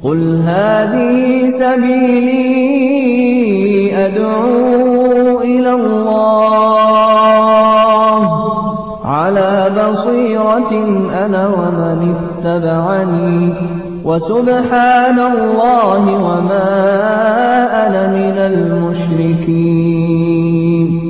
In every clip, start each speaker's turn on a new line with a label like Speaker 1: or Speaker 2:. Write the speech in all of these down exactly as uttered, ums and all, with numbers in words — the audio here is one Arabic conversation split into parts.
Speaker 1: قل هذه سبيلي أدعو إلى الله على بصيرة أنا ومن اتبعني وسبحان الله وما أنا من المشركين.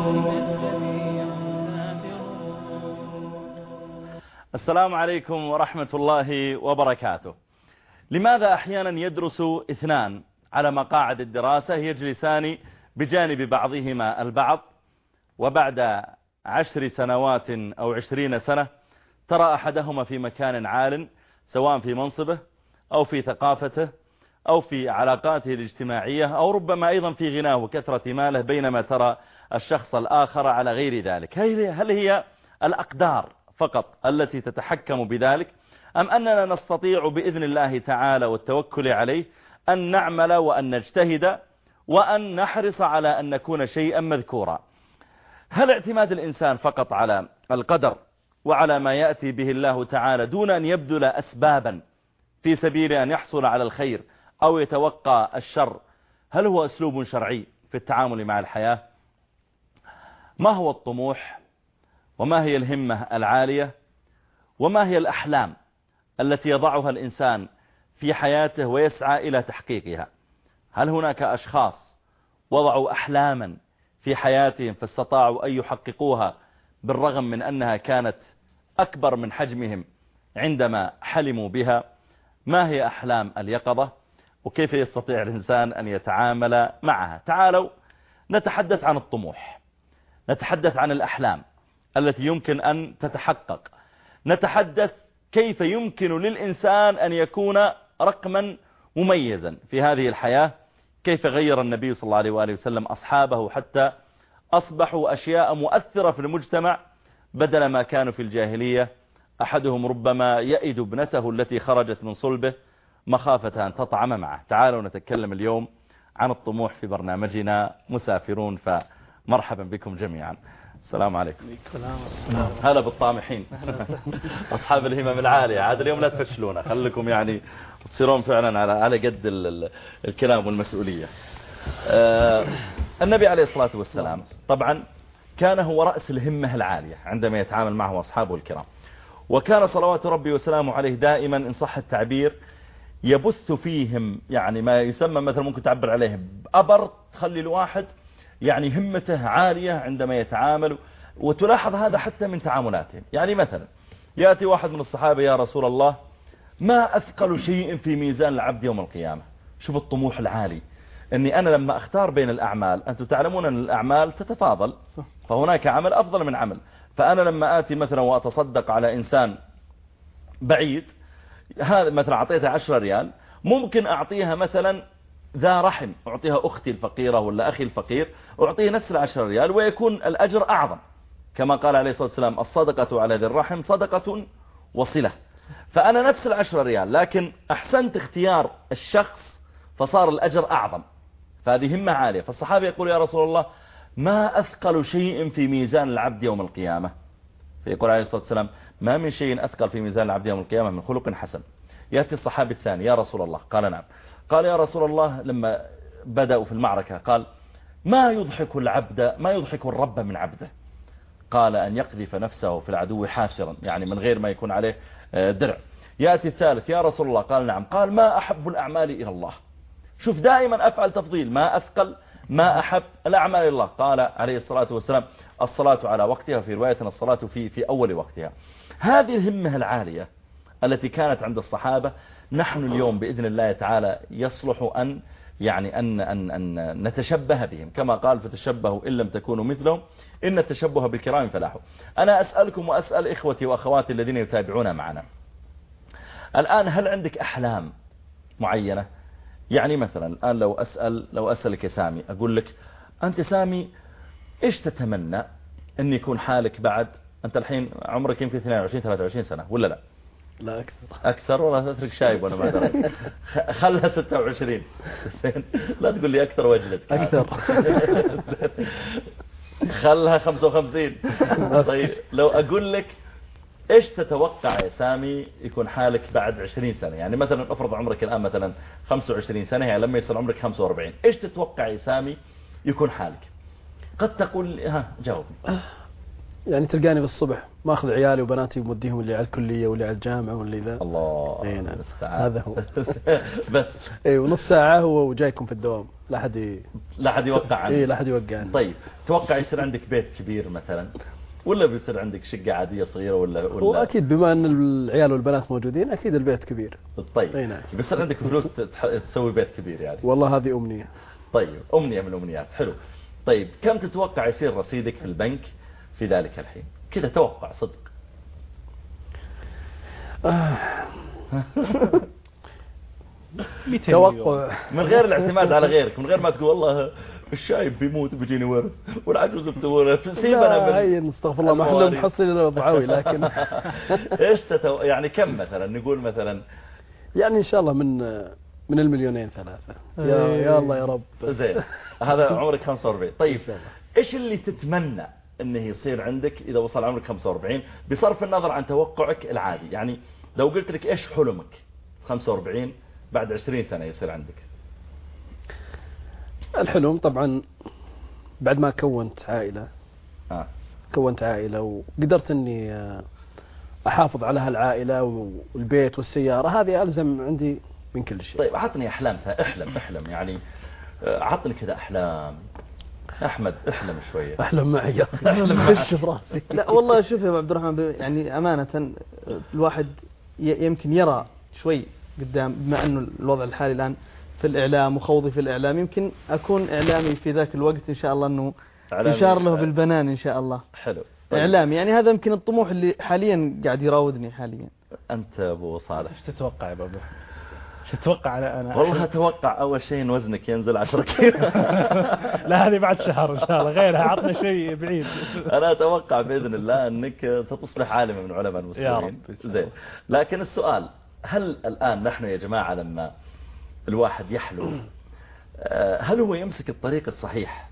Speaker 2: السلام عليكم ورحمة الله وبركاته. لماذا أحيانا يدرس اثنان على مقاعد الدراسة يجلسان بجانب بعضهما البعض، وبعد عشر سنوات أو عشرين سنة ترى أحدهما في مكان عال، سواء في منصبه أو في ثقافته أو في علاقاته الاجتماعية أو ربما أيضا في غناه وكثرة ماله، بينما ترى الشخص الآخر على غير ذلك؟ هل هي الأقدار فقط التي تتحكم بذلك، أم أننا نستطيع بإذن الله تعالى والتوكل عليه أن نعمل وأن نجتهد وأن نحرص على أن نكون شيئا مذكورا؟ هل اعتماد الإنسان فقط على القدر وعلى ما يأتي به الله تعالى دون أن يبذل أسبابا في سبيل أن يحصل على الخير أو يتوقع الشر، هل هو أسلوب شرعي في التعامل مع الحياة؟ ما هو الطموح؟ وما هي الهمة العالية؟ وما هي الأحلام التي يضعها الإنسان في حياته ويسعى إلى تحقيقها؟ هل هناك أشخاص وضعوا أحلاما في حياتهم فاستطاعوا أن يحققوها بالرغم من أنها كانت أكبر من حجمهم عندما حلموا بها؟ ما هي أحلام اليقظة وكيف يستطيع الإنسان أن يتعامل معها؟ تعالوا نتحدث عن الطموح، نتحدث عن الأحلام التي يمكن أن تتحقق، نتحدث كيف يمكن للإنسان أن يكون رقما مميزا في هذه الحياة، كيف غير النبي صلى الله عليه وآله وسلم أصحابه حتى أصبحوا أشياء مؤثرة في المجتمع بدل ما كانوا في الجاهلية أحدهم ربما يئد ابنته التي خرجت من صلبه مخافة أن تطعم معه. تعالوا نتكلم اليوم عن الطموح في برنامجنا مسافرون، فمرحبا بكم جميعا. السلام عليكم. هلا بالطامحين أصحاب الهمم العالية، عاد اليوم لا تفشلونا، خليكم يعني تصيرون فعلا على على قد الكلام والمسؤولية. آه النبي عليه الصلاة والسلام طبعا كان هو رأس الهمة العالية عندما يتعامل معه أصحابه الكرام، وكان صلوات ربي وسلامه عليه دائما إن صح التعبير يبث فيهم يعني ما يسمى مثلا ممكن تعبر عليه أبر، تخلي الواحد يعني همته عالية عندما يتعامل، وتلاحظ هذا حتى من تعاملاتهم. يعني مثلا يأتي واحد من الصحابة: يا رسول الله ما أثقل شيء في ميزان العبد يوم القيامة. شوف الطموح العالي، أني أنا لما أختار بين الأعمال، أنتم تعلمون أن الأعمال تتفاضل، فهناك عمل أفضل من عمل، فأنا لما آتي مثلا وأتصدق على إنسان بعيد، هذا مثلا أعطيته عشرة ريال، ممكن أعطيها مثلا ذا رحم، أعطيها أختي الفقيرة ولا أخي الفقير، أعطيه نفس العشر ريال ويكون الأجر أعظم، كما قال عليه الصلاة والسلام: الصدقة على ذي الرحم صدقة وصلة. فأنا نفس العشر ريال لكن أحسنت اختيار الشخص فصار الأجر أعظم، فهذه همة عالية. فالصحابي يقول: يا رسول الله ما أثقل شيء في ميزان العبد يوم القيامة؟ فيقول عليه الصلاة والسلام: ما من شيء أثقل في ميزان العبد يوم القيامة من خلق حسن. يأتي الصحابي الثاني: يا رسول الله. قال: نعم. قال: يا رسول الله لما بدأوا في المعركة قال: ما يضحك العبد ما يضحك الرب من عبده؟ قال: أن يقذف نفسه في العدو حاسرا، يعني من غير ما يكون عليه درع. يأتي الثالث: يا رسول الله. قال: نعم. قال: ما أحب الأعمال إلى الله؟ شوف دائما أفعل تفضيل، ما أثقل ما أحب الأعمال إلى الله؟ قال عليه الصلاة والسلام: الصلاة على وقتها، في رواية الصلاة في في أول وقتها. هذه الهمة العالية التي كانت عند الصحابة نحن اليوم بإذن الله تعالى يصلح أن يعني أن أن أن نتشبه بهم، كما قال: فتشبهوا إن لم تكونوا مثلهم إن التشبه بالكرام فلاح. أنا أسألكم وأسأل إخوتي وأخواتي الذين يتابعون معنا الآن، هل عندك أحلام معينة؟ يعني مثلا الآن لو أسأل لو أسألك يا سامي، أقول لك: أنت سامي إيش تتمنى أن يكون حالك بعد؟ أنت الحين عمرك يمكن اثنين وعشرين ثلاثة وعشرين سنة ولا لا؟
Speaker 3: لا أكثر.
Speaker 2: أكثر ولا تترك شايب وأنا ما أدري. خلها ستة وعشرين. لا تقول لي أكثر وجلتك.
Speaker 3: أكثر.
Speaker 2: خلها خمسة وخمسين. طيب لو أقول لك إيش تتوقع يا سامي يكون حالك بعد عشرين سنة؟ يعني مثلا أفرض عمرك الآن مثلا خمسة وعشرين سنة، يعني لما يصير عمرك خمسة وأربعين، إيش تتوقع يا سامي يكون حالك؟ قد تقول ها جاوبني.
Speaker 3: يعني تلقاني بالصبح ما أخذ عيالي وبناتي وموديهم اللي على الكلية واللي على الجامعة واللي ذا.
Speaker 2: الله.
Speaker 3: اي نعم.
Speaker 2: هذا
Speaker 3: هو.
Speaker 2: بس.
Speaker 3: اي ونص ساعة هو وجايكم في الدوام، لا حد ي...
Speaker 2: لا حد يوقع عنه.
Speaker 3: اي لا حد يوقع عنه.
Speaker 2: طيب توقع يصير عندك بيت كبير مثلا، ولا بيصير عندك شقة عادية صغيرة، ولا ولا
Speaker 3: هو أكيد بما أن العيال والبنات موجودين أكيد البيت كبير.
Speaker 2: طيب.
Speaker 3: اي نعم.
Speaker 2: بيصير عندك فلوس تسوي بيت كبير يعني.
Speaker 3: والله هذه أمنية.
Speaker 2: طيب أمنية من الأمنيات. حلو. طيب كم تتوقع يصير رصيدك في البنك في ذلك الحين؟ كذا توقع صدق.
Speaker 3: آه. توقع
Speaker 2: من غير الاعتماد على غيرك، من غير ما تقول والله الشايب بيموت بيجيني ورث والعجوز بتورث. سيبنا
Speaker 3: لا هي نستغفر الله ما احنا محصلين الضعاوي لكن
Speaker 2: ايش تتو... يعني كم مثلا نقول مثلا؟
Speaker 3: يعني ان شاء الله من من المليونين ثلاثة. يا يا الله يا رب.
Speaker 2: زين هذا عمرك خمسة وأربعين. طيب ايش اللي تتمنى انه يصير عندك اذا وصل عمرك خمسة وأربعين بصرف النظر عن توقعك العادي؟ يعني لو قلت لك ايش حلمك خمسة وأربعين بعد عشرين سنة يصير عندك؟
Speaker 3: الحلم طبعا بعد ما كونت عائلة
Speaker 2: آه.
Speaker 3: كونت عائلة وقدرت اني احافظ على هالعائلة والبيت والسيارة، هذه ألزم عندي من كل شيء.
Speaker 2: طيب عطني احلام، احلم احلم يعني عطني كذا احلام. احمد احلم شوية.
Speaker 3: احلم معي يا اخي خش في راسي.
Speaker 4: لا والله شوف يا عبد الرحمن، يعني امانة الواحد يمكن يرى شوي قدام، بما انه الوضع الحالي الان في الاعلام وخوضي في الاعلام، يمكن اكون اعلامي في ذاك الوقت ان شاء الله، انه يشار له بالبنان ان شاء الله.
Speaker 2: حلو. طيب.
Speaker 4: اعلامي يعني هذا يمكن الطموح اللي حاليا قاعد يراودني حاليا.
Speaker 2: انت ابو صالح
Speaker 5: ايش تتوقع يا بابا؟ ايش تتوقع؟ انا انا
Speaker 2: والله اتوقع اول شيء وزنك ينزل عشرة كيلو.
Speaker 5: لا هذه بعد شهر ان شاء الله، غيرها عطنا شيء بعيد.
Speaker 2: انا اتوقع باذن الله انك ستصبح عالما من علماء المسلمين.
Speaker 5: يا رب.
Speaker 2: زين. لكن السؤال، هل الان نحن يا جماعه لما الواحد يحلم، هل هو يمسك الطريق الصحيح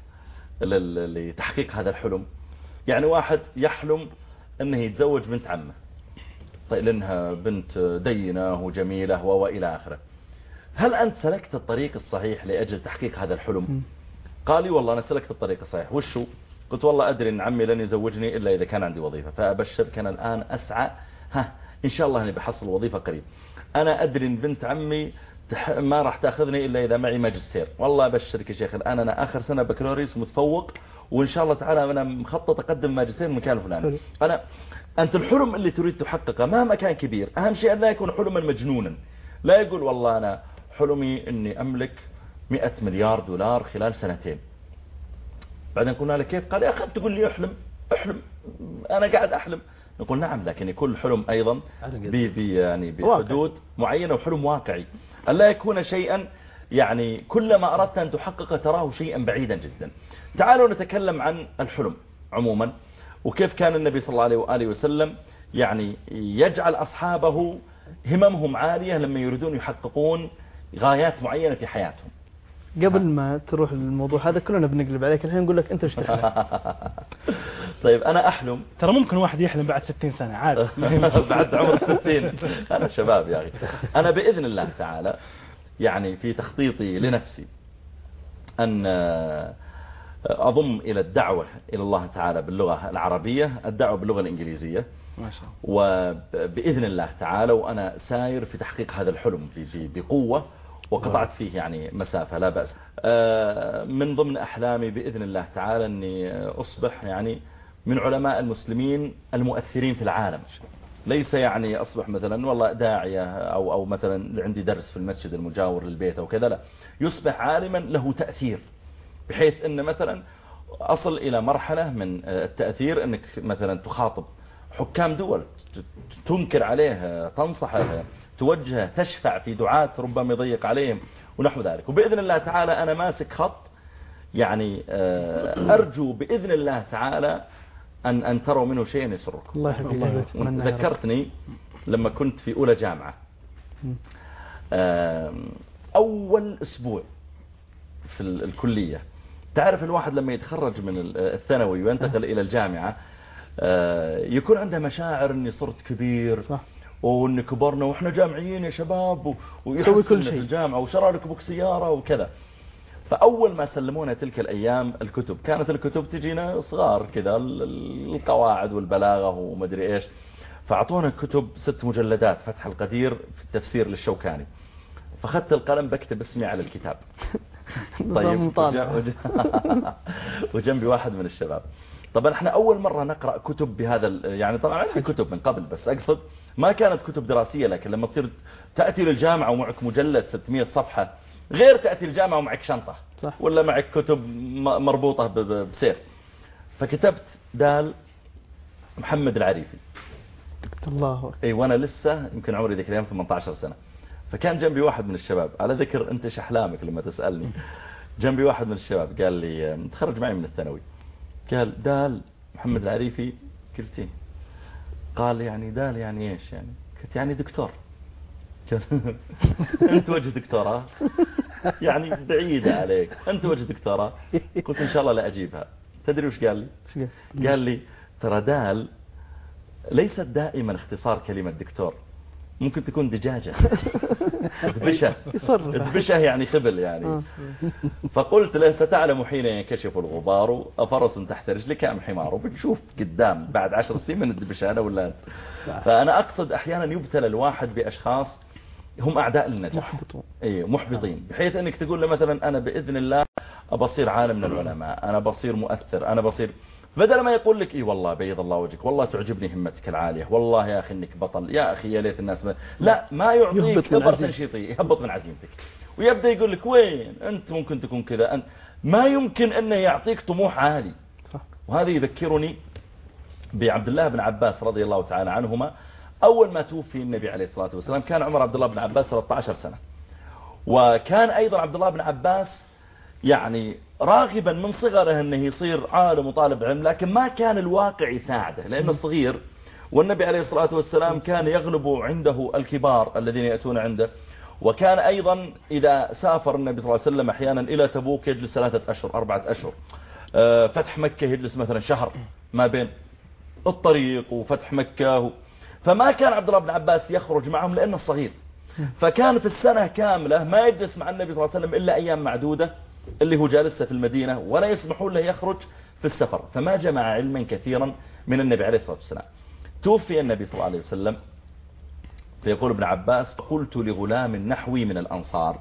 Speaker 2: لتحقيق هذا الحلم؟ يعني واحد يحلم انه يتزوج بنت عمه، طيب لانها بنت دينه وجميله والى اخره، هل انت سلكت الطريق الصحيح لاجل تحقيق هذا الحلم؟ قال لي والله انا سلكت الطريق الصحيح. وشو؟ قلت والله ادري ان عمي لن يزوجني الا اذا كان عندي وظيفه، فابشرك انا الان اسعى، ها ان شاء الله اني بحصل وظيفه قريب. انا ادري ان بنت عمي ما راح تاخذني الا اذا معي ماجستير. والله ابشرك يا شيخ الان انا اخر سنه بكالوريوس متفوق، وان شاء الله تعالى انا مخطط اقدم ماجستير من المكان الفلاني. انا انت الحلم اللي تريد تحققه مهما كان كبير، اهم شيء ان لا يكون حلما مجنونا. لا يقول والله انا حلمي اني املك مئة مليار دولار خلال سنتين. بعدين قلنا له كيف؟ قال يا اخي تقول لي احلم احلم، انا قاعد احلم. نقول نعم، لكن يكون حلم ايضا بي يعني بحدود معينه وحلم واقعي، الا يكون شيئا يعني كلما اردت ان تحققه تراه شيئا بعيدا جدا. تعالوا نتكلم عن الحلم عموما، وكيف كان النبي صلى الله عليه وآله وسلم يعني يجعل أصحابه هممهم عالية لما يريدون يحققون غايات معينة في حياتهم.
Speaker 4: قبل ما تروح للموضوع هذا كلنا بنقلب عليك الحين نقول لك أنت ايش تحلم؟
Speaker 2: طيب أنا أحلم،
Speaker 5: ترى ممكن واحد يحلم بعد ستين سنة عادي.
Speaker 2: بعد عمر الستين أنا شباب يا أخي. أنا بإذن الله تعالى يعني في تخطيطي لنفسي أن أضم إلى الدعوة إلى الله تعالى باللغة العربية الدعوة باللغة الإنجليزية
Speaker 5: ما شاء الله.
Speaker 2: وبإذن الله تعالى وأنا ساير في تحقيق هذا الحلم بقوة، وقطعت فيه يعني مسافة لا بأس. من ضمن أحلامي بإذن الله تعالى أني أصبح يعني من علماء المسلمين المؤثرين في العالم. ليس يعني أصبح مثلا والله داعية أو, أو مثلا عندي درس في المسجد المجاور للبيت أو كذا، لا، يصبح عالما له تأثير، بحيث أن مثلا أصل إلى مرحلة من التأثير أنك مثلا تخاطب حكام دول، تنكر عليه، تنصحه، توجهه، تشفع في دعاة ربما يضيق عليهم ونحو ذلك. وبإذن الله تعالى أنا ماسك خط يعني أرجو بإذن الله تعالى أن أن تروا منه شيئا يسركم.
Speaker 4: الله يحفظك.
Speaker 2: ذكرتني لما كنت في أولى جامعة، أول أسبوع في الكلية، تعرف الواحد لما يتخرج من الثانوي وينتقل إلى الجامعة يكون عنده مشاعر اني صرت كبير
Speaker 4: صح.
Speaker 2: وان كبرنا واحنا جامعيين يا شباب
Speaker 4: يسوي كل شيء
Speaker 2: في الجامعة وشرى لك بوك سيارة وكذا. فأول ما سلمونا تلك الأيام الكتب، كانت الكتب تجينا صغار كذا، القواعد والبلاغة ومدري إيش، فأعطونا كتب ست مجلدات فتح القدير في التفسير للشوكاني. فأخذت القلم بكتب اسمي على الكتاب. طيب وجنبي واحد من الشباب. طبعا احنا أول مرة نقرأ كتب بهذا، يعني طبعا عندي كتب من قبل بس أقصد ما كانت كتب دراسية، لكن لما تصير تأتي للجامعة ومعك مجلد ستمائة صفحة غير تأتي الجامعة ومعك شنطة
Speaker 4: صح.
Speaker 2: ولا معك كتب مربوطة بسير. فكتبت دال محمد العريفي.
Speaker 4: الله.
Speaker 2: اي وانا لسه يمكن عمري ذيك الايام ثمانية عشر سنة. فكان جنبي واحد من الشباب، على ذكر انت ايش احلامك لما تسألني، جنبي واحد من الشباب قال لي متخرج معي من الثانوي، قال دال محمد العريفي. قلت ايه؟ قال يعني دال يعني ايش يعني؟ قلت يعني دكتور. انت وجه دكتوراه يعني بعيدة عليك، انت وجه دكتوراه. قلت ان شاء الله لا اجيبها. تدري وش قال لي؟ قال لي ترى دال ليست دائما اختصار كلمة دكتور، ممكن تكون دجاجة دبشة. دبشة يعني خبل يعني. فقلت له ستعلم حين ينكشف الغبار أفرس تحت رجلك أم حمار، وبتشوف قدام بعد عشر سنين من الدبشة أنا ولا أنت. فأنا أقصد أحيانا يبتلى الواحد بأشخاص هم أعداء للنجاح،
Speaker 4: محبطون.
Speaker 2: إيه محبطين، بحيث أنك تقول له مثلا أنا بإذن الله أبصير عالم من العلماء، أنا بصير مؤثر، أنا بصير، بدل ما يقول لك إيه والله بيض الله وجهك، والله تعجبني همتك العالية، والله يا أخي إنك بطل، يا أخي يا ليت الناس ما... لا ما يعطيك إبر تنشيطي، يهبط من عزيمتك ويبدأ يقول لك وين أنت ممكن تكون كذا، أنت ما يمكن أنه يعطيك طموح عالي. وهذا يذكرني بعبد الله بن عباس رضي الله تعالى عنهما. أول ما توفي النبي عليه الصلاة والسلام كان عمر عبد الله بن عباس ثلاثة عشر سنة، وكان أيضا عبد الله بن عباس يعني راغبا من صغره أنه يصير عالم وطالب علم، لكن ما كان الواقع يساعده لأنه صغير، والنبي عليه الصلاة والسلام كان يغلب عنده الكبار الذين يأتون عنده. وكان أيضا إذا سافر النبي صلى الله عليه وسلم أحيانا إلى تبوك يجلس ثلاثة أشهر أربعة أشهر، فتح مكة يجلس مثلا شهر ما بين الطريق وفتح مكة، فما كان عبد الله بن عباس يخرج معهم لأنه صغير. فكان في السنة كاملة ما يجلس مع النبي صلى الله عليه وسلم إلا أيام معدودة اللي هو جالسة في المدينة، ولا يسمحون له يخرج في السفر، فما جمع علما كثيرا من النبي عليه الصلاة والسلام. توفي النبي صلى الله عليه وسلم، فيقول ابن عباس قلت لغلام نحوي من الأنصار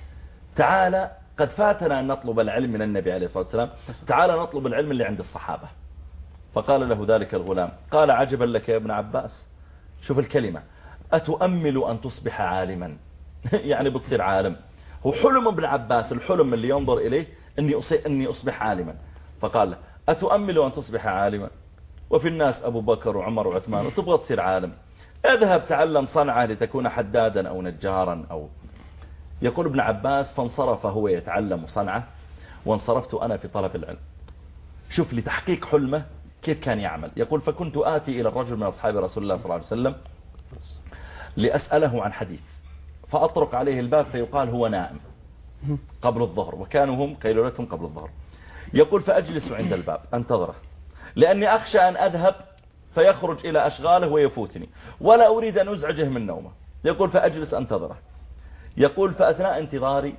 Speaker 2: تعالى قد فاتنا أن نطلب العلم من النبي عليه الصلاة والسلام، تعالى نطلب العلم اللي عند الصحابة. فقال له ذلك الغلام قال عجبا لك يا ابن عباس، شوف الكلمة، أتؤمل أن تصبح عالما يعني بتصير عالم. هو حلم ابن عباس، الحلم اللي ينظر إليه أني, أني أصبح عالما. فقال له أتؤمل أن تصبح عالما وفي الناس أبو بكر وعمر وعثمان وتبغى تصير عالم، اذهب تعلم صنعة لتكون حدادا أو نجارا أو. يقول ابن عباس فانصرف هو يتعلم صنعة وانصرفت أنا في طلب العلم. شوف لتحقيق حلمه كيف كان يعمل. يقول فكنت آتي إلى الرجل من أصحاب رسول الله صلى الله عليه وسلم لأسأله عن حديث، فأطرق عليه الباب فيقال هو نائم قبل الظهر، وكانوا هم قيلولتهم قبل الظهر. يقول فأجلس عند الباب أنتظره لأني أخشى أن أذهب فيخرج إلى أشغاله ويفوتني ولا أريد أن أزعجه من نومه. يقول فأجلس أنتظره. يقول فأثناء انتظاري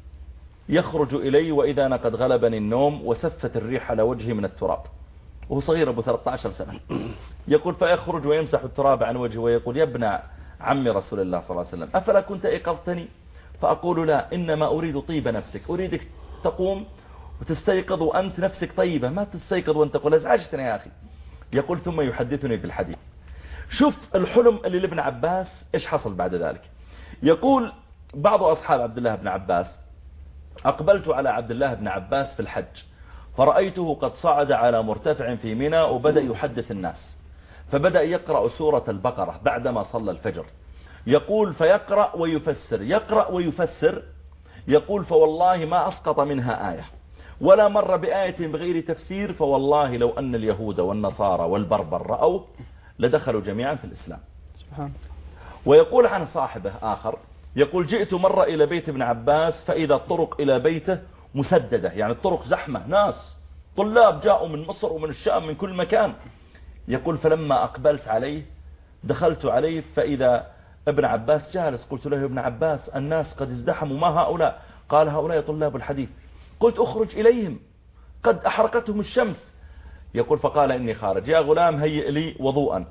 Speaker 2: يخرج إلي وإذا أنا قد غلبني النوم وسفت الريح على وجهي من التراب، وهو صغير أبو ثلاثة عشر سنة. يقول فيخرج ويمسح التراب عن وجهه ويقول يا ابن عم رسول الله صلى الله عليه وسلم أفلا كنت أيقظتني؟ فأقول لا، إنما أريد طيب نفسك، أريدك تقوم وتستيقظ وأنت نفسك طيبة، ما تستيقظ وأنت تقول أزعجتني يا أخي. يقول ثم يحدثني بالحديث. شوف الحلم اللي لابن عباس إيش حصل بعد ذلك. يقول بعض أصحاب عبد الله بن عباس أقبلت على عبد الله بن عباس في الحج فرأيته قد صعد على مرتفع في منى وبدأ يحدث الناس، فبدأ يقرأ سورة البقرة بعدما صلى الفجر. يقول فيقرأ ويفسر يقرأ ويفسر. يقول فوالله ما أسقط منها آية ولا مر بآية بغير تفسير، فوالله لو أن اليهود والنصارى والبربر رأوا لدخلوا جميعا في الإسلام. سبحان. ويقول عن صاحبه آخر يقول جئت مرة إلى بيت ابن عباس فإذا الطرق إلى بيته مسددة، يعني الطرق زحمة، ناس طلاب جاءوا من مصر ومن الشام من كل مكان. يقول فلما أقبلت عليه دخلت عليه فإذا ابن عباس جالس. قلت له يا ابن عباس الناس قد ازدحموا، ما هؤلاء؟ قال هؤلاء طلاب الحديث. قلت اخرج إليهم قد أحرقتهم الشمس. يقول فقال إني خارج، يا غلام هيئ لي وضوءا.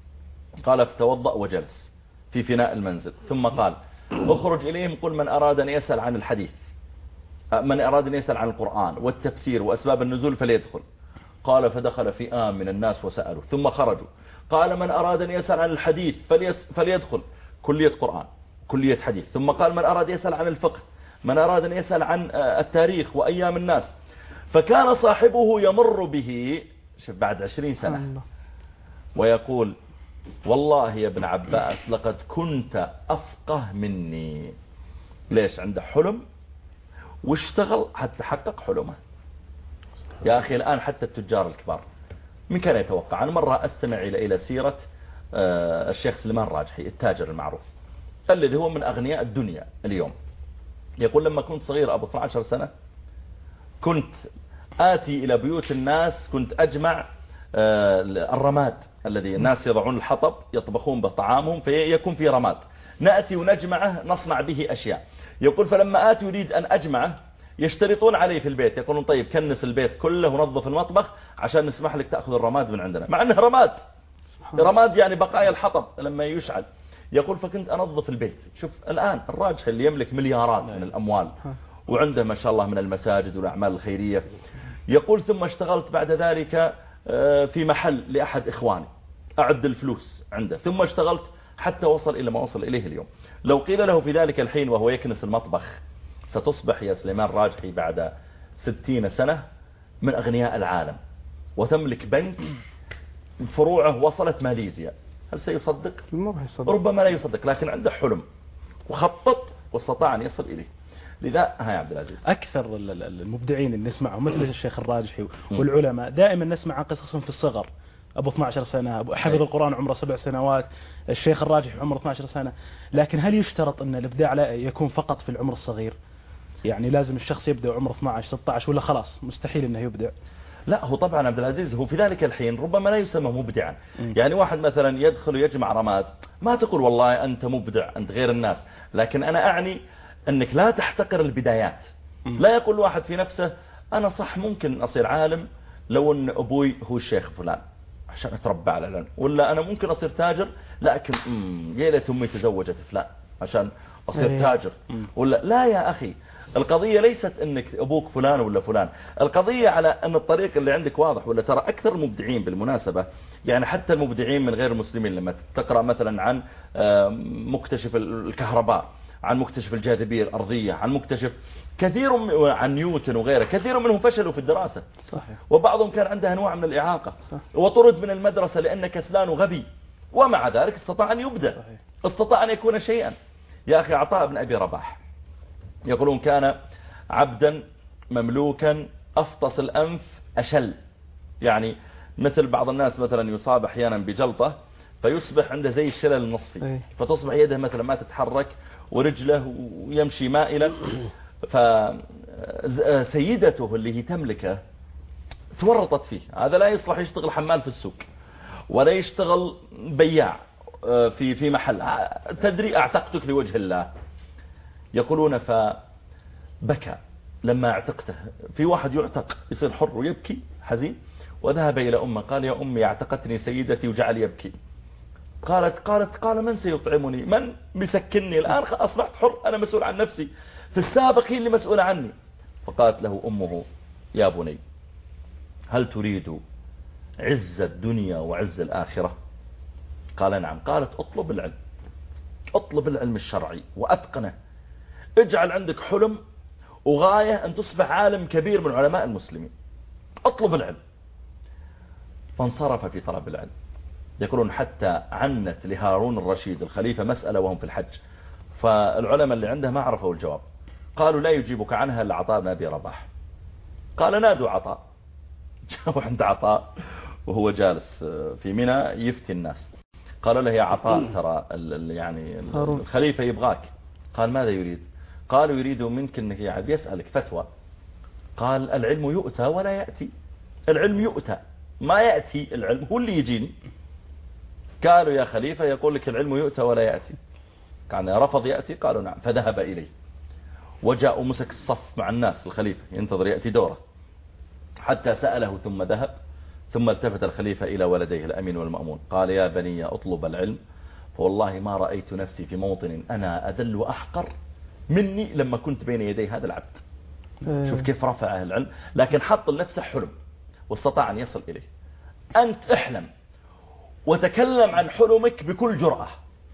Speaker 2: قال فتوضأ وجلس في فناء المنزل. ثم قال اخرج إليهم قل من أراد أن يسأل عن الحديث، من أراد أن يسأل عن القرآن والتفسير وأسباب النزول فليدخل. قال فدخل فئام من الناس وسألوا ثم خرجوا. قال من أراد أن يسأل عن الحديث فليدخل كلية قرآن كلية حديث. ثم قال من أراد يسأل عن الفقه، من أراد أن يسأل عن التاريخ وأيام الناس. فكان صاحبه يمر به شوف بعد عشرين سنة ويقول والله يا ابن عباس لقد كنت أفقه مني. ليش؟ عنده حلم واشتغل حتى حقق حلمه. يا أخي الآن حتى التجار الكبار من كان يتوقع؟ أنا مرة أستمع إلى إلى سيرة الشيخ سليمان الراجحي التاجر المعروف الذي هو من أغنياء الدنيا اليوم. يقول لما كنت صغير أبو اثنتي عشرة سنة كنت آتي إلى بيوت الناس، كنت أجمع الرماد الذي الناس يضعون الحطب يطبخون به طعامهم فيكون فيه رماد، نأتي ونجمعه نصنع به أشياء. يقول فلما آتي يريد أن أجمعه يشترطون علي في البيت، يقولون طيب كنس البيت كله ونظف المطبخ عشان نسمح لك تأخذ الرماد من عندنا، مع أنه رماد رماد يعني بقايا الحطب لما يشعل. يقول فكنت أنظف البيت. شوف الآن الراجح اللي يملك مليارات من الأموال وعنده ما شاء الله من المساجد والأعمال الخيرية. يقول ثم اشتغلت بعد ذلك في محل لأحد إخواني أعد الفلوس عنده، ثم اشتغلت حتى وصل إلى ما وصل إليه اليوم. لو قيل له في ذلك الحين وهو يكنس المطبخ ستصبح يا سليمان راجحي بعد ستين سنة من أغنياء العالم وتملك بنك فروعه وصلت ماليزيا، هل سيصدق؟ ربما لا يصدق، لكن عنده حلم وخطط واستطاع أن يصل إليه. لذا هاي عبد العزيز
Speaker 5: أكثر المبدعين اللي نسمعهم مثل الشيخ الراجحي والعلماء دائما نسمع عن قصصهم في الصغر. أبو اثنتي عشرة سنة، أبو حفظ القرآن عمره سبع سنوات، الشيخ الراجحي عمره اثنتي عشرة سنة. لكن هل يشترط أن الإبداع لا يكون فقط في العمر الصغير؟ يعني لازم الشخص يبدأ عمره اثني عشر ستة عشر ولا خلاص مستحيل أنه يبدع؟
Speaker 2: لا، هو طبعا عبد العزيز هو في ذلك الحين ربما لا يسمى مبدعا. يعني واحد مثلا يدخل ويجمع رماد ما تقول والله أنت مبدع أنت غير الناس، لكن أنا أعني أنك لا تحتقر البدايات. لا يقول واحد في نفسه أنا صح ممكن أصير عالم لو أن أبوي هو الشيخ فلان عشان أتربى على العلم، ولا أنا ممكن أصير تاجر لكن يا ليت أمي تزوجت فلان عشان أصير تاجر، ولا لا يا أخي. القضية ليست أنك أبوك فلان ولا فلان، القضية على أن الطريق اللي عندك واضح. ولا ترى أكثر المبدعين بالمناسبة يعني حتى المبدعين من غير المسلمين لما تقرأ مثلا عن مكتشف الكهرباء، عن مكتشف الجاذبية الأرضية، عن مكتشف كثير عن نيوتن وغيره، كثير منهم فشلوا في الدراسة.
Speaker 5: صحيح.
Speaker 2: وبعضهم كان عنده أنواع من الإعاقة. صحيح. وطرد من المدرسة لأنه كسلان وغبي، ومع ذلك استطاع أن يبدع. صحيح. استطاع أن يكون شيئا. يا أخي عطاء بن أبي رباح يقولون كان عبدا مملوكا أفطس الأنف أشل، يعني مثل بعض الناس مثلا يصاب أحيانا بجلطة فيصبح عنده زي الشلل النصفي، فتصبح يده مثلا ما تتحرك ورجله ويمشي مائلا. فسيدته اللي هي تملكه تورطت فيه، هذا لا يصلح يشتغل حمال في السوق ولا يشتغل بياع في في محل، تدري أعتقتك لوجه الله. يقولون فبكى لما اعتقته. في واحد يعتق يصير حر ويبكي حزين، وذهب إلى أمه قال يا أمي اعتقتني سيدتي وجعل يبكي. قالت قالت قال من سيطعمني؟ من بيسكنني؟ الآن أصبحت حر، أنا مسؤول عن نفسي، في السابق هي اللي مسؤولة عني. فقالت له أمه يا بني هل تريد عز الدنيا وعز الآخرة؟ قال نعم. قالت اطلب العلم، اطلب العلم الشرعي وأتقنه، اجعل عندك حلم وغاية أن تصبح عالم كبير من علماء المسلمين، اطلب العلم. فانصرف في طلب العلم. يقولون حتى عنت لهارون الرشيد الخليفة مسألة وهم في الحج، فالعلماء اللي عنده ما عرفوا الجواب، قالوا لا يجيبك عنها إلا عطاء بن أبي رباح. قال نادوا عطاء. جاءوا عند عطاء وهو جالس في منى يفتي الناس، قالوا له يا عطاء ترى يعني الخليفة يبغاك. قال ماذا يريد؟ قالوا يريد منك انك يعني يسألك فتوى. قال العلم يؤتى ولا يأتي، العلم يؤتى ما يأتي العلم، هو اللي يجيني. قالوا يا خليفة يقول لك العلم يؤتى ولا يأتي. كان رفض يأتي، قالوا نعم، فذهب إليه وجاء ومسك الصف مع الناس، الخليفة ينتظر يأتي دوره حتى سأله ثم ذهب. ثم التفت الخليفة إلى ولديه الأمين والمأمون قال يا بني أطلب العلم، فوالله ما رأيت نفسي في موطن أنا أذل وأحقر مني لما كنت بين يدي هذا العبد. شوف كيف رفعه العلم، لكن حط لنفسه حلم واستطاع أن يصل إليه. أنت احلم وتكلم عن حلمك بكل جرأة.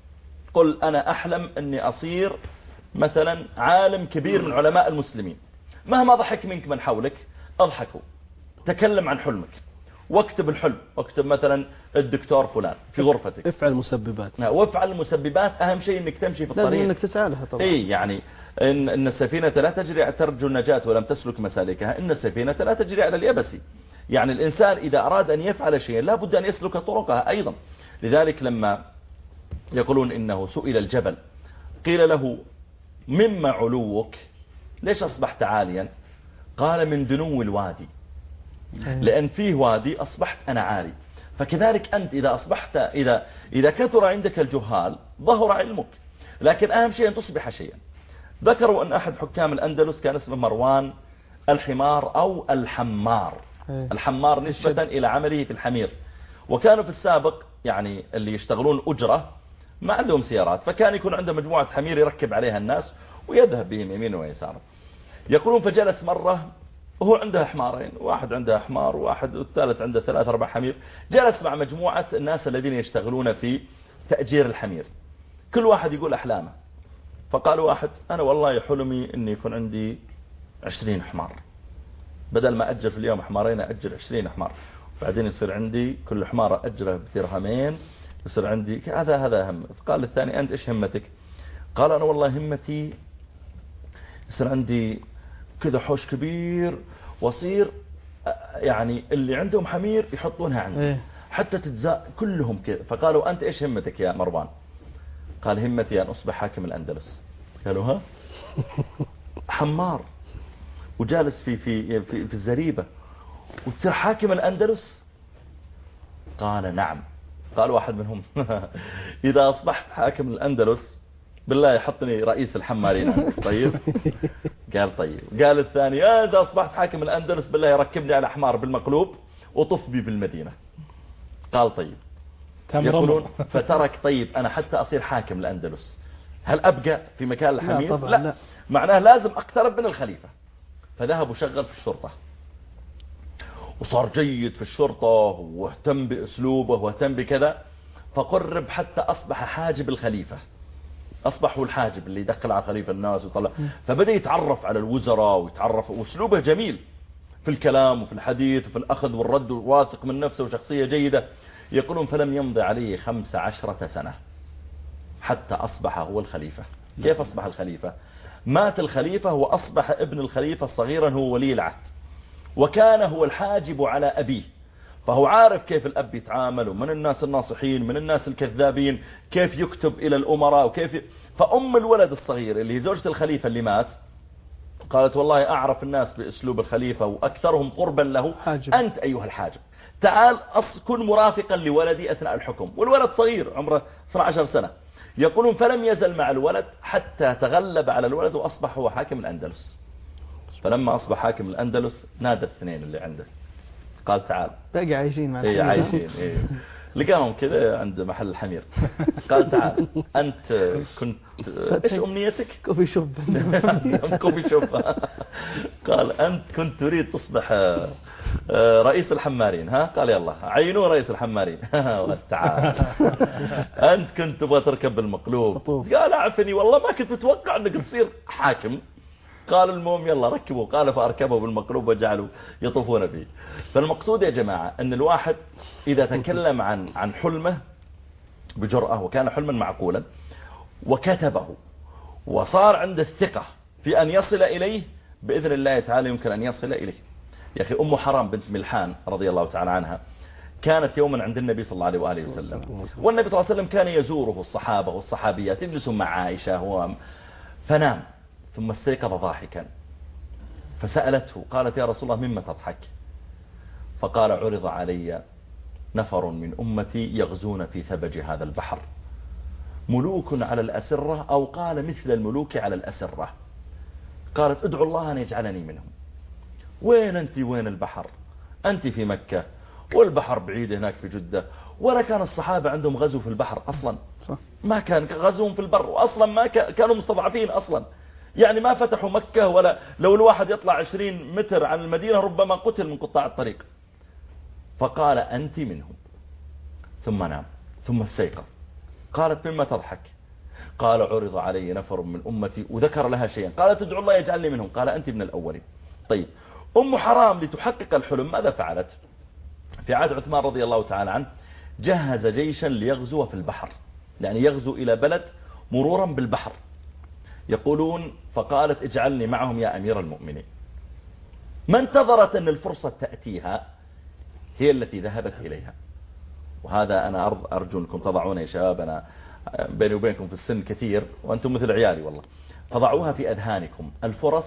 Speaker 2: قل أنا أحلم أني أصير مثلا عالم كبير من علماء المسلمين، مهما ضحك منك من حولك اضحكوا، تكلم عن حلمك واكتب الحلم، واكتب مثلا الدكتور فلان في غرفتك.
Speaker 3: افعل مسببات.
Speaker 2: وافعل المسببات، أهم شيء أنك تمشي في الطريق،
Speaker 4: لازم أنك تسعى لها طبعا.
Speaker 2: إيه يعني إن, إن السفينة لا تجري ترجو النجاة ولم تسلك مسالكها، إن السفينة لا تجري على اليبس. يعني الإنسان إذا أراد أن يفعل شيئا لا بد أن يسلك طرقها أيضا. لذلك لما يقولون إنه سئل الجبل قيل له مما علوك، ليش أصبحت عاليا؟ قال من دنو الوادي، لأن فيه وادي أصبحت أنا عالي. فكذلك أنت إذا أصبحت إذا, إذا كثر عندك الجهال ظهر علمك، لكن أهم شيء أن تصبح شيئا. ذكروا أن أحد حكام الأندلس كان اسمه مروان الحمار أو الحمار. الحمار نسبة إلى عمله في الحمير. وكانوا في السابق يعني اللي يشتغلون أجرة ما عندهم سيارات، فكان يكون عنده مجموعة حمير يركب عليها الناس ويذهب بهم يمين ويسار. يقولون فجلس مرة وهو عنده حمارين، واحد عنده حمار واحد والثالث عنده ثلاث أربع حمير. جلس مع مجموعة الناس الذين يشتغلون في تأجير الحمير، كل واحد يقول أحلامه. فقال واحد أنا والله حلمي أني يكون عندي عشرين حمار، بدل ما أجر في اليوم حمارين أجر عشرين حمار، بعدين يصير عندي كل حمار أجره بدرهمين، يصير عندي هذا هذا هم. فقال الثاني أنت إيش همتك؟ قال أنا والله همتي يصير عندي كذا حوش كبير وصير يعني اللي عندهم حمير يحطونها عندي حتى تتزاء كلهم كذا. فقالوا أنت إيش همتك يا مروان؟ قال همتي أن أصبح حاكم الأندلس. قالوا ها حمار وجالس في في في, في الزريبة وتصير حاكم الأندلس؟ قال نعم. قال واحد منهم إذا أصبحت حاكم الأندلس بالله يحطني رئيس الحمارين. طيب قال طيب. قال الثاني إذا أصبحت حاكم الأندلس بالله يركبني على حمار بالمقلوب وطف بي بالمدينة. قال طيب. يقولون فترك طيب أنا حتى أصير حاكم الأندلس هل أبقى في مكان الحمير؟
Speaker 4: لا,
Speaker 2: لا.
Speaker 4: لا.
Speaker 2: معناه لازم أقترب من الخليفة. فذهب وشغل في الشرطة وصار جيد في الشرطة واهتم بأسلوبه واهتم بكذا، فقرب حتى أصبح حاجب الخليفة، أصبح هو الحاجب اللي يدخل على خليفة الناس وطلع. فبدأ يتعرف على الوزراء ويتعرف، وأسلوبه جميل في الكلام وفي الحديث وفي الأخذ والرد، وواثق من نفسه وشخصية جيدة. يقولون فلم يمضي عليه خمس عشرة سنة حتى أصبح هو الخليفة. كيف أصبح الخليفة؟ مات الخليفة وأصبح ابن الخليفة صغيرا هو ولي العهد، وكان هو الحاجب على أبيه، فهو عارف كيف الأب يتعامل ومن الناس الناصحين من الناس الكذابين، كيف يكتب إلى الأمراء وكيف ي... فأم الولد الصغير اللي هي زوجة الخليفة اللي مات قالت والله أعرف الناس بأسلوب الخليفة وأكثرهم قربا له حاجب. أنت أيها الحاجب تعال كن مرافقا لولدي أثناء الحكم. والولد صغير عمره اثنتا عشرة سنة. يقولون فلم يزل مع الولد حتى تغلب على الولد وأصبح هو حاكم الأندلس. فلما أصبح حاكم الأندلس نادى الاثنين اللي عنده قال تعال.
Speaker 4: باقي عايشين معنا.
Speaker 2: ايه عايشين ايه. لقاهم كذا عند محل الحمير. قال تعال أنت كنت إيش أمنيتك؟
Speaker 4: كوفي شوب.
Speaker 2: كوفي شوب. قال أنت كنت تريد تصبح رئيس الحمارين ها؟ قال يلا عينوا رئيس الحمارين. تعال أنت كنت تبغى تركب بالمقلوب. قال عفني والله ما كنت متوقع أنك تصير حاكم. قال المهم يلا ركبوا. قال فأركبوا بالمقلوب وجعلوا يطوفون به. فالمقصود يا جماعة أن الواحد إذا تكلم عن عن حلمه بجرأة وكان حلما معقولا وكتبه وصار عنده الثقة في أن يصل إليه بإذن الله تعالى يمكن أن يصل إليه. يا أخي أم حرام بنت ملحان رضي الله تعالى عنها كانت يوما عند النبي صلى الله عليه وآله وسلم، والنبي صلى الله عليه وسلم كان يزوره الصحابة والصحابيات يجلسون مع عائشة فنام ثم استيقظ ضاحكا فسألته قالت يا رسول الله مما تضحك؟ فقال عرض علي نفر من أمتي يغزون في ثبج هذا البحر، ملوك على الأسرة، أو قال مثل الملوك على الأسرة. قالت ادعو الله أن يجعلني منهم. وين أنت؟ وين البحر؟ أنت في مكة والبحر بعيد هناك في جدة، ولا كان الصحابة عندهم غزو في البحر أصلا، ما كان غزوهم في البر، وأصلا ما كانوا مستضعفين أصلا، يعني ما فتحوا مكة، ولا لو الواحد يطلع عشرين متر عن المدينة ربما قتل من قطاع الطريق. فقال أنت منهم. ثم نام، ثم استيقظ. قالت مما تضحك؟ قال عرض علي نفر من أمتي، وذكر لها شيئا. قالت ادعو الله يجعلني منهم. قال أنت من الأولين. طيب، أم حرام لتحقق الحلم ماذا فعلت؟ في عهد عثمان رضي الله تعالى عنه جهز جيشا ليغزو في البحر، يعني يغزو إلى بلد مرورا بالبحر. يقولون فقالت اجعلني معهم يا أمير المؤمنين. ما انتظرت أن الفرصة تأتيها، هي التي ذهبت إليها. وهذا أنا أرجو أنكم تضعون يا شباب، أنا بيني وبينكم في السن كثير وأنتم مثل عيالي والله، تضعوها في أذهانكم. الفرص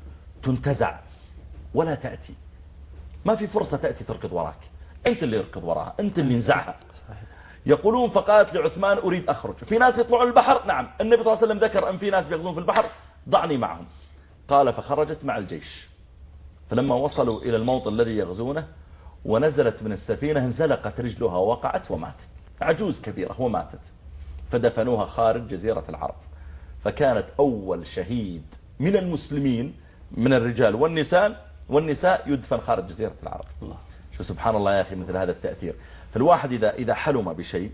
Speaker 2: تنتزع ولا تأتي، ما في فرصة تأتي تركض وراك، أنت اللي يركض وراها، أنت اللي ينزعها. يقولون فقالت لعثمان أريد أخرج. في ناس يطلعون البحر، نعم النبي صلى الله عليه وسلم ذكر أن في ناس بيغزون في البحر، ضعني معهم. قال فخرجت مع الجيش. فلما وصلوا إلى الموطن الذي يغزونه ونزلت من السفينة انزلقت رجلها ووقعت وماتت، عجوز كبيرة وماتت. فدفنوها خارج جزيرة العرب. فكانت أول شهيد من المسلمين من الرجال والنساء والنساء يدفن خارج جزيرة العرب. الله. شو سبحان الله يا أخي مثل هذا التأثير. فالواحد إذا إذا حلم بشيء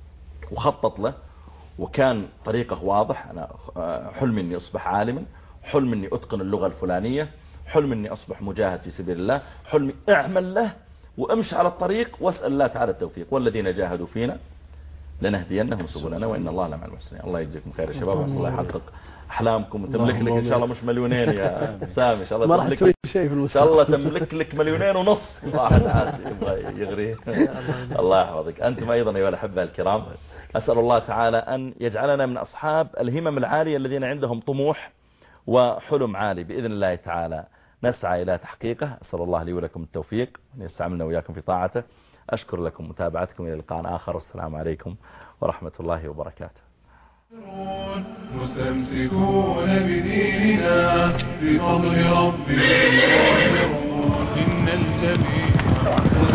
Speaker 2: وخطط له وكان طريقه واضح، أنا حلم إني أصبح عالما، حلم إني أتقن اللغة الفلانية، حلم إني أصبح مجاهد في سبيل الله، حلم اعمل له وامشي على الطريق واسأل الله تعالى التوفيق. والذين جاهدوا فينا لنهدينهم سبلنا وإن الله لمع المحسنين. الله يجزيكم خير يا شباب، الله يحقق أحلامكم وتملك لك إن شاء الله مش مليونين يا سامي، إن شاء الله
Speaker 3: ما راح تسوي شيء في
Speaker 2: إن شاء الله تملك لك مليونين ونص. واحد عادي يبغى يغريه. الله يحفظك. أنتم أيضا أيها الأحبة الكرام، أسأل الله تعالى أن يجعلنا من أصحاب الهمم العالية الذين عندهم طموح وحلم عالي بإذن الله تعالى نسعى إلى تحقيقه. أسأل الله لي ولكم التوفيق وأن يستعملنا وإياكم في طاعته. أشكر لكم متابعتكم، إلى لقاء آخر، والسلام عليكم ورحمة الله وبركاته.
Speaker 6: مستمسكون بديننا بفضل ربنا إن الجميع